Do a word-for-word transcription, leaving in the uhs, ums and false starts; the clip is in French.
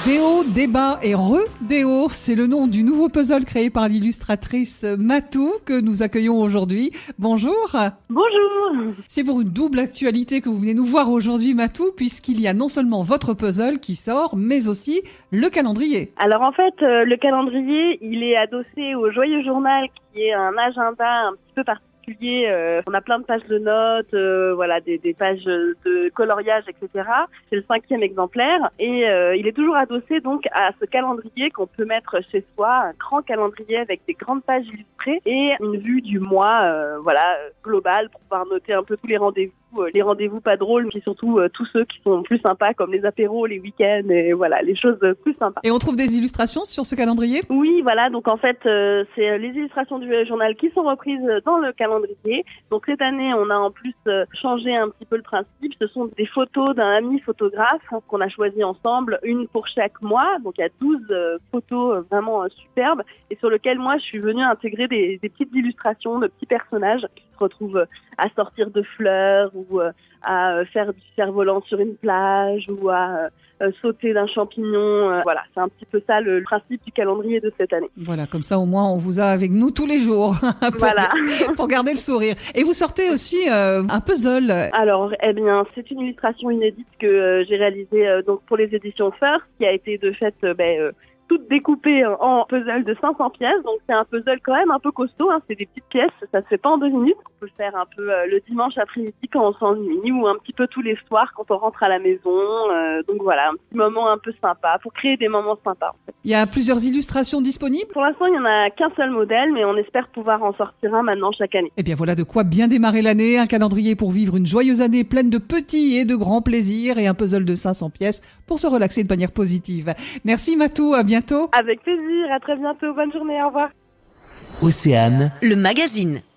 Des hauts, des bas et re-des hauts, c'est le nom du nouveau puzzle créé par l'illustratrice Matou que nous accueillons aujourd'hui. Bonjour. Bonjour. C'est pour une double actualité que vous venez nous voir aujourd'hui, Matou, puisqu'il y a non seulement votre puzzle qui sort, mais aussi le calendrier. Alors en fait, euh, le calendrier, il est adossé au Joyeux Journal, qui est un agenda un petit peu particulier. Euh, on a plein de pages de notes, euh, voilà, des, des pages de coloriage, et cetera. C'est le cinquième exemplaire et euh, il est toujours adossé donc à ce calendrier qu'on peut mettre chez soi, un grand calendrier avec des grandes pages illustrées et une vue du mois, euh, voilà, globale pour pouvoir noter un peu tous les rendez-vous, euh, les rendez-vous pas drôles, mais surtout euh, tous ceux qui sont plus sympas comme les apéros, les week-ends et voilà, les choses plus sympas. Et on trouve des illustrations sur ce calendrier ? Oui, voilà, donc en fait, euh, c'est les illustrations du journal qui sont reprises dans le calendrier. Donc cette année, on a en plus euh, changé un petit peu le principe. Ce sont des photos d'un ami photographe hein, qu'on a choisi ensemble, une pour chaque mois. Donc il y a douze euh, photos euh, vraiment euh, superbes et sur lesquelles moi je suis venue intégrer des, des petites illustrations de petits personnages qui se retrouvent euh, à sortir de fleurs ou euh, à euh, faire du cerf-volant sur une plage ou à euh, euh, sauter d'un champignon. Euh, voilà, c'est un petit peu ça le, le principe du calendrier de cette année. Voilà, comme ça au moins on vous a avec nous tous les jours pour, voilà. pour garder le sourire. Et vous sortez aussi euh, un puzzle. Alors, eh bien, c'est une illustration inédite que euh, j'ai réalisée euh, donc pour les éditions First, qui a été de fait euh, ben, euh, toute découpée en puzzle de cinq cents pièces. Donc c'est un puzzle quand même un peu costaud, hein. C'est des petites pièces, ça se fait pas en deux minutes. On peut le faire un peu euh, le dimanche après-midi quand on s'ennuie ou un petit peu tous les soirs quand on rentre à la maison. Euh, donc voilà, un petit moment un peu sympa pour créer des moments sympas. En fait. Il y a plusieurs illustrations disponibles. Pour l'instant, il y en a qu'un seul modèle, mais on espère pouvoir en sortir un maintenant chaque année. Eh bien voilà de quoi bien démarrer l'année, un calendrier pour vivre une joyeuse année pleine de petits et de grands plaisirs et un puzzle de cinq cents pièces pour se relaxer de manière positive. Merci Matou, à bientôt. Avec plaisir, à très bientôt, bonne journée, au revoir. Océane, le magazine.